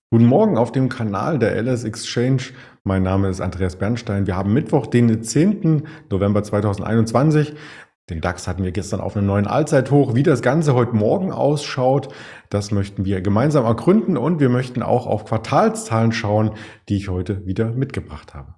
Guten Morgen auf dem Kanal der LS Exchange. Mein Name ist Andreas Bernstein. Wir haben Mittwoch, den 10. November 2021. Den DAX hatten wir gestern auf einem neuen Allzeithoch. Wie das Ganze heute Morgen ausschaut, das möchten wir gemeinsam ergründen und wir möchten auch auf Quartalszahlen schauen, die ich heute wieder mitgebracht habe.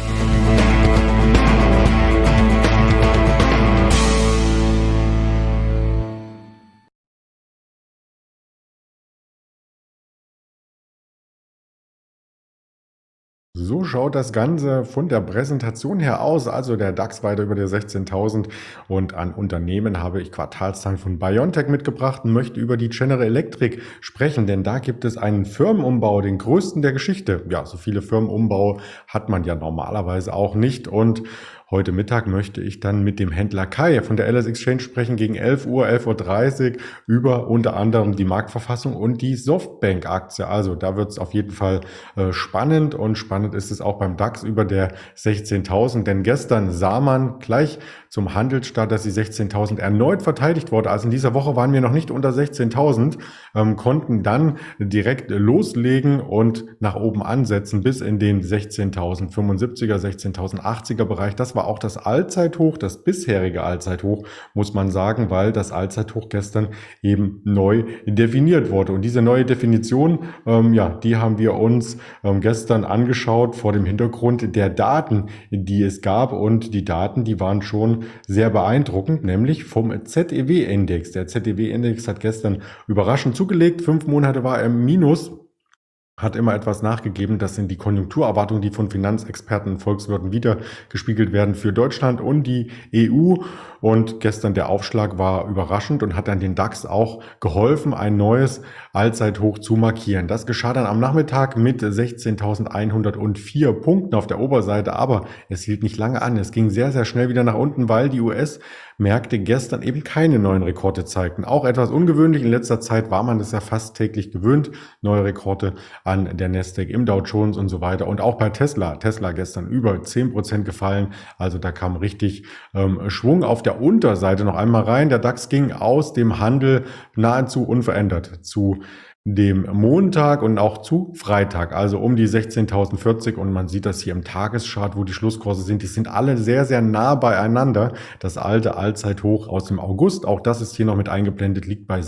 So schaut das Ganze von der Präsentation her aus. Also der DAX weiter über der 16.000 und an Unternehmen habe ich Quartalszahlen von BioNTech mitgebracht und möchte über die General Electric sprechen, denn da gibt es einen Firmenumbau, den größten der Geschichte. Ja, so viele Firmenumbau hat man ja normalerweise auch nicht und heute Mittag möchte ich dann mit dem Händler Kai von der LS Exchange sprechen gegen 11 Uhr, 11:30 Uhr über unter anderem die Marktverfassung und die Softbank-Aktie. Also da wird es auf jeden Fall spannend und spannend ist es auch beim DAX über der 16.000, denn gestern sah man gleich zum Handelsstart, dass die 16.000 erneut verteidigt wurde. Also in dieser Woche waren wir noch nicht unter 16.000, konnten dann direkt loslegen und nach oben ansetzen bis in den 16.075er, 16.080er Bereich. Das war auch das Allzeithoch, das bisherige Allzeithoch, muss man sagen, weil das Allzeithoch gestern eben neu definiert wurde. Und diese neue Definition, die haben wir uns gestern angeschaut vor dem Hintergrund der Daten, die es gab. Und die Daten, die waren schon sehr beeindruckend, nämlich vom ZEW-Index. Der ZEW-Index hat gestern überraschend zugelegt. 5 Monate war er im Minus. Hat immer etwas nachgegeben. Das sind die Konjunkturerwartungen, die von Finanzexperten und Volkswirten wiedergespiegelt werden für Deutschland und die EU. Und gestern der Aufschlag war überraschend und hat dann den DAX auch geholfen, ein neues Allzeithoch zu markieren. Das geschah dann am Nachmittag mit 16.104 Punkten auf der Oberseite, aber es hielt nicht lange an. Es ging sehr, sehr schnell wieder nach unten, weil die US-Märkte gestern eben keine neuen Rekorde zeigten. Auch etwas ungewöhnlich. In letzter Zeit war man das ja fast täglich gewöhnt. Neue Rekorde an der Nasdaq, im Dow Jones und so weiter. Und auch bei Tesla. Tesla gestern über 10% gefallen. Also da kam richtig Schwung auf der Unterseite noch einmal rein. Der DAX ging aus dem Handel nahezu unverändert zu dem Montag und auch zu Freitag, also um die 16.040 und man sieht das hier im Tageschart, wo die Schlusskurse sind, die sind alle sehr, sehr nah beieinander. Das alte Allzeithoch aus dem August, auch das ist hier noch mit eingeblendet, liegt bei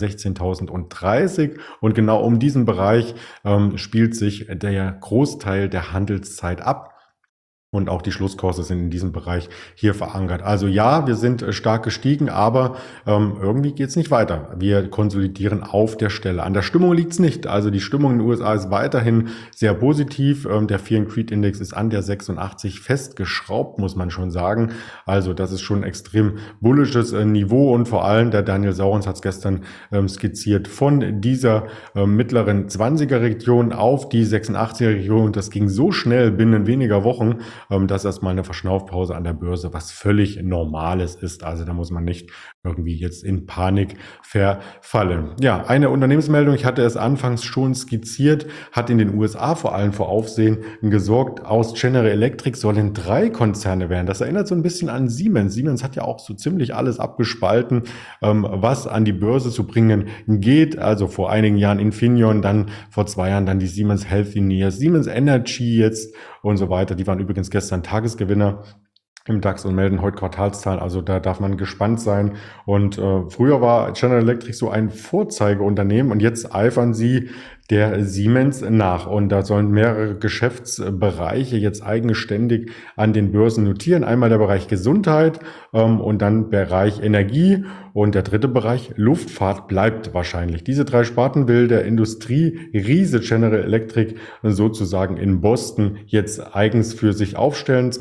16.030 und genau um diesen Bereich spielt sich der Großteil der Handelszeit ab. Und auch die Schlusskurse sind in diesem Bereich hier verankert. Also ja, wir sind stark gestiegen, aber irgendwie geht es nicht weiter. Wir konsolidieren auf der Stelle. An der Stimmung liegt es nicht. Also die Stimmung in den USA ist weiterhin sehr positiv. Der Fear and Greed Index ist an der 86 festgeschraubt, muss man schon sagen. Also das ist schon ein extrem bullisches Niveau und vor allem der Daniel Saurons hat es gestern skizziert von dieser mittleren 20er Region auf die 86er Region. Das ging so schnell binnen weniger Wochen. Das ist erstmal eine Verschnaufpause an der Börse, was völlig Normales ist. Also da muss man nicht irgendwie jetzt in Panik verfallen. Ja, eine Unternehmensmeldung, ich hatte es anfangs schon skizziert, hat in den USA vor allem vor Aufsehen gesorgt. Aus General Electric sollen 3 Konzerne werden. Das erinnert so ein bisschen an Siemens. Siemens hat ja auch so ziemlich alles abgespalten, was an die Börse zu bringen geht. Also vor einigen Jahren Infineon, dann vor 2 Jahren dann die Siemens Healthineers, Siemens Energy jetzt und so weiter. Die waren übrigens gestern Tagesgewinner im DAX und melden heute Quartalszahlen, also da darf man gespannt sein. Und früher war General Electric so ein Vorzeigeunternehmen und jetzt eifern sie der Siemens nach. Und da sollen mehrere Geschäftsbereiche jetzt eigenständig an den Börsen notieren. Einmal der Bereich Gesundheit und dann Bereich Energie und der dritte Bereich Luftfahrt bleibt wahrscheinlich. Diese 3 Sparten will der Industrieriese General Electric sozusagen in Boston jetzt eigens für sich aufstellen.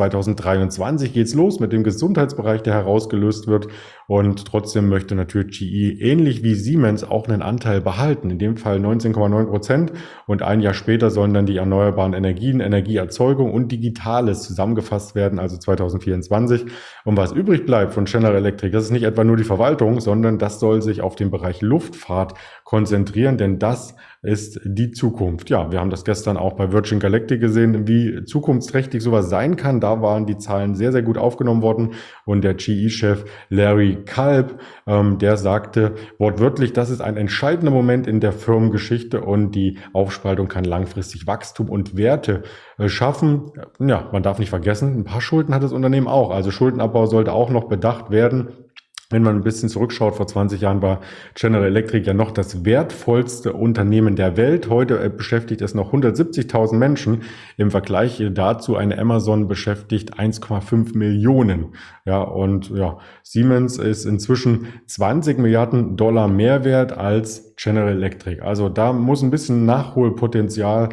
2023 geht's los mit dem Gesundheitsbereich, der herausgelöst wird. Und trotzdem möchte natürlich GE ähnlich wie Siemens auch einen Anteil behalten. In dem Fall 19,9%. Und ein Jahr später sollen dann die erneuerbaren Energien, Energieerzeugung und Digitales zusammengefasst werden, also 2024. Und was übrig bleibt von General Electric, das ist nicht etwa nur die Verwaltung, sondern das soll sich auf den Bereich Luftfahrt konzentrieren, denn das ist die Zukunft. Ja, wir haben das gestern auch bei Virgin Galactic gesehen, wie zukunftsträchtig sowas sein kann. Da waren die Zahlen sehr, sehr gut aufgenommen worden und der GE-Chef Larry Larry Culp, der sagte wortwörtlich, das ist ein entscheidender Moment in der Firmengeschichte und die Aufspaltung kann langfristig Wachstum und Werte schaffen. Ja, man darf nicht vergessen, ein paar Schulden hat das Unternehmen auch. Also Schuldenabbau sollte auch noch bedacht werden. Wenn man ein bisschen zurückschaut, vor 20 Jahren war General Electric ja noch das wertvollste Unternehmen der Welt. Heute beschäftigt es noch 170.000 Menschen. Im Vergleich dazu eine Amazon beschäftigt 1,5 Millionen. Ja, und ja, Siemens ist inzwischen 20 Milliarden Dollar mehr wert als General Electric. Also da muss ein bisschen Nachholpotenzial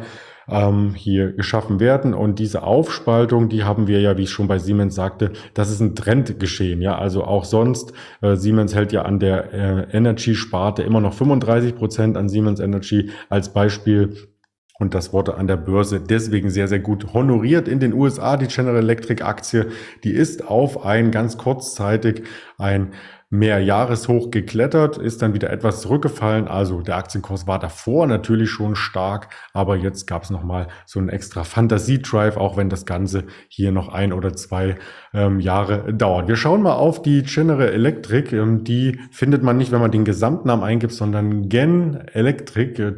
hier geschaffen werden. Und diese Aufspaltung, die haben wir ja, wie ich schon bei Siemens sagte, das ist ein Trendgeschehen. Ja, also auch sonst, Siemens hält ja an der Energy-Sparte immer noch 35% an Siemens Energy als Beispiel. Und das wurde an der Börse deswegen sehr, sehr gut honoriert. In den USA, die General Electric Aktie, die ist auf ein ganz kurzzeitig ein Mehrjahreshoch geklettert, ist dann wieder etwas zurückgefallen. Also der Aktienkurs war davor natürlich schon stark, aber jetzt gab es nochmal so einen extra Fantasie-Drive, auch wenn das Ganze hier noch 1 oder 2 Jahre dauert. Wir schauen mal auf die General Electric. Die findet man nicht, wenn man den Gesamtnamen eingibt, sondern Gen Electric.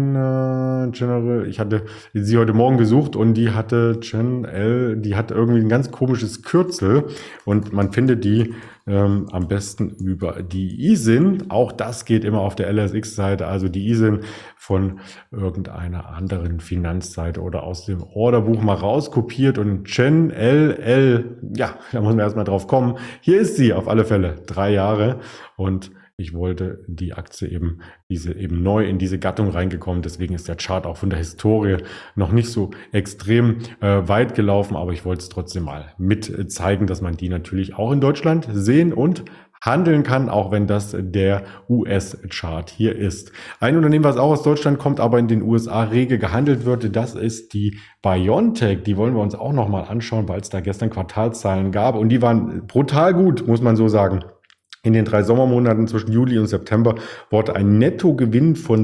General, ich hatte sie heute Morgen gesucht und die hatte die hat irgendwie ein ganz komisches Kürzel und man findet die am besten über die ISIN. Auch das geht immer auf der LSX-Seite, also die ISIN von irgendeiner anderen Finanzseite oder aus dem Orderbuch mal rauskopiert und Gen LL, ja, da muss man erstmal drauf kommen. Hier ist sie auf alle Fälle, 3 Jahre und ich wollte die Aktie eben neu in diese Gattung reingekommen. Deswegen ist der Chart auch von der Historie noch nicht so extrem weit gelaufen. Aber ich wollte es trotzdem mal mit zeigen, dass man die natürlich auch in Deutschland sehen und handeln kann, auch wenn das der US-Chart hier ist. Ein Unternehmen, was auch aus Deutschland kommt, aber in den USA rege gehandelt wird, das ist die BioNTech. Die wollen wir uns auch nochmal anschauen, weil es da gestern Quartalszahlen gab. Und die waren brutal gut, muss man so sagen. In den 3 Sommermonaten zwischen Juli und September wurde ein Nettogewinn von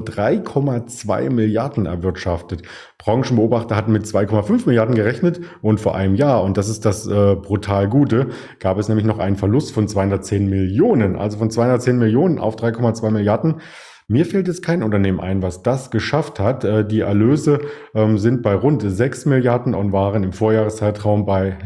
3,2 Milliarden erwirtschaftet. Branchenbeobachter hatten mit 2,5 Milliarden gerechnet und vor einem Jahr, und das ist das brutal Gute, gab es nämlich noch einen Verlust von 210 Millionen. Also von 210 Millionen auf 3,2 Milliarden. Mir fällt jetzt kein Unternehmen ein, was das geschafft hat. Die Erlöse sind bei rund 6 Milliarden und waren im Vorjahreszeitraum bei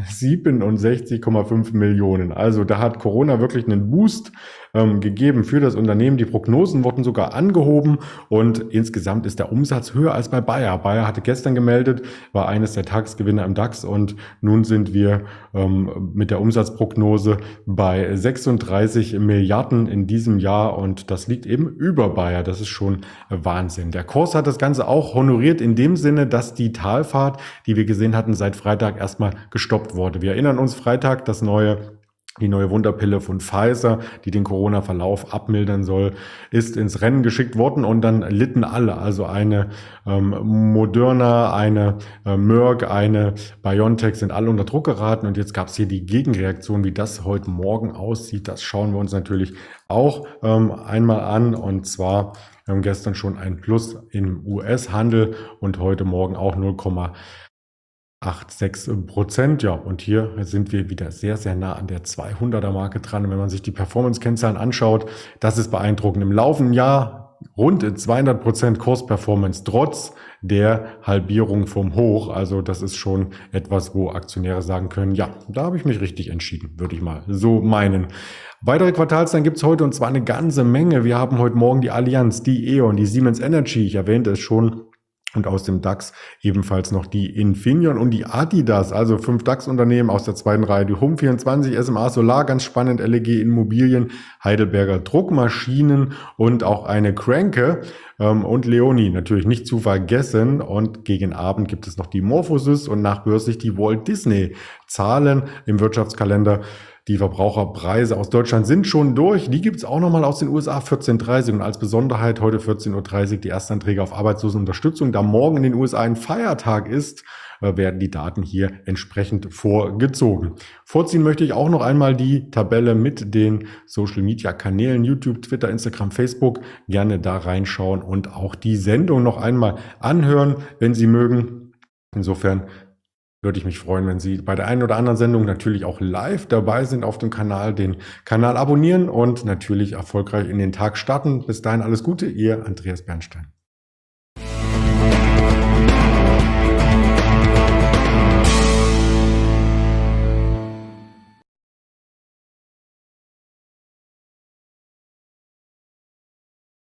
67,5 Millionen. Also da hat Corona wirklich einen Boost gegeben für das Unternehmen. Die Prognosen wurden sogar angehoben und insgesamt ist der Umsatz höher als bei Bayer. Bayer hatte gestern gemeldet, war eines der Tagesgewinner im DAX und nun sind wir mit der Umsatzprognose bei 36 Milliarden in diesem Jahr und das liegt eben über Bayer. Das ist schon Wahnsinn. Der Kurs hat das Ganze auch honoriert in dem Sinne, dass die Talfahrt, die wir gesehen hatten, seit Freitag erstmal gestoppt wurde. Wir erinnern uns, Freitag die neue Wunderpille von Pfizer, die den Corona-Verlauf abmildern soll, ist ins Rennen geschickt worden und dann litten alle. Also eine Moderna, eine Merck, eine BioNTech sind alle unter Druck geraten und jetzt gab es hier die Gegenreaktion, wie das heute Morgen aussieht. Das schauen wir uns natürlich auch einmal an und zwar wir haben gestern schon ein Plus im US-Handel und heute Morgen auch 0,86%. Ja, und hier sind wir wieder sehr, sehr nah an der 200er-Marke dran. Und wenn man sich die Performance-Kennzahlen anschaut, das ist beeindruckend. Im laufenden Jahr rund 200% Kursperformance, trotz der Halbierung vom Hoch. Also das ist schon etwas, wo Aktionäre sagen können, ja, da habe ich mich richtig entschieden, würde ich mal so meinen. Weitere Quartalszahlen gibt es heute und zwar eine ganze Menge. Wir haben heute Morgen die Allianz, die E.ON, die Siemens Energy, ich erwähnte es schon, und aus dem DAX ebenfalls noch die Infineon und die Adidas, also 5 DAX-Unternehmen aus der zweiten Reihe, die Home24, SMA Solar, ganz spannend, LEG Immobilien, Heidelberger Druckmaschinen und auch eine Cranke und Leoni natürlich nicht zu vergessen. Und gegen Abend gibt es noch die Morphosis und nachbörslich die Walt Disney Zahlen im Wirtschaftskalender. Die Verbraucherpreise aus Deutschland sind schon durch. Die gibt es auch nochmal aus den USA 14.30 Uhr. Und als Besonderheit heute 14.30 Uhr die Erstanträge auf Arbeitslosenunterstützung. Da morgen in den USA ein Feiertag ist, werden die Daten hier entsprechend vorgezogen. Vorziehen möchte ich auch noch einmal die Tabelle mit den Social-Media-Kanälen YouTube, Twitter, Instagram, Facebook. Gerne da reinschauen und auch die Sendung noch einmal anhören, wenn Sie mögen. Insofern würde ich mich freuen, wenn Sie bei der einen oder anderen Sendung natürlich auch live dabei sind auf dem Kanal, den Kanal abonnieren und natürlich erfolgreich in den Tag starten. Bis dahin alles Gute, Ihr Andreas Bernstein.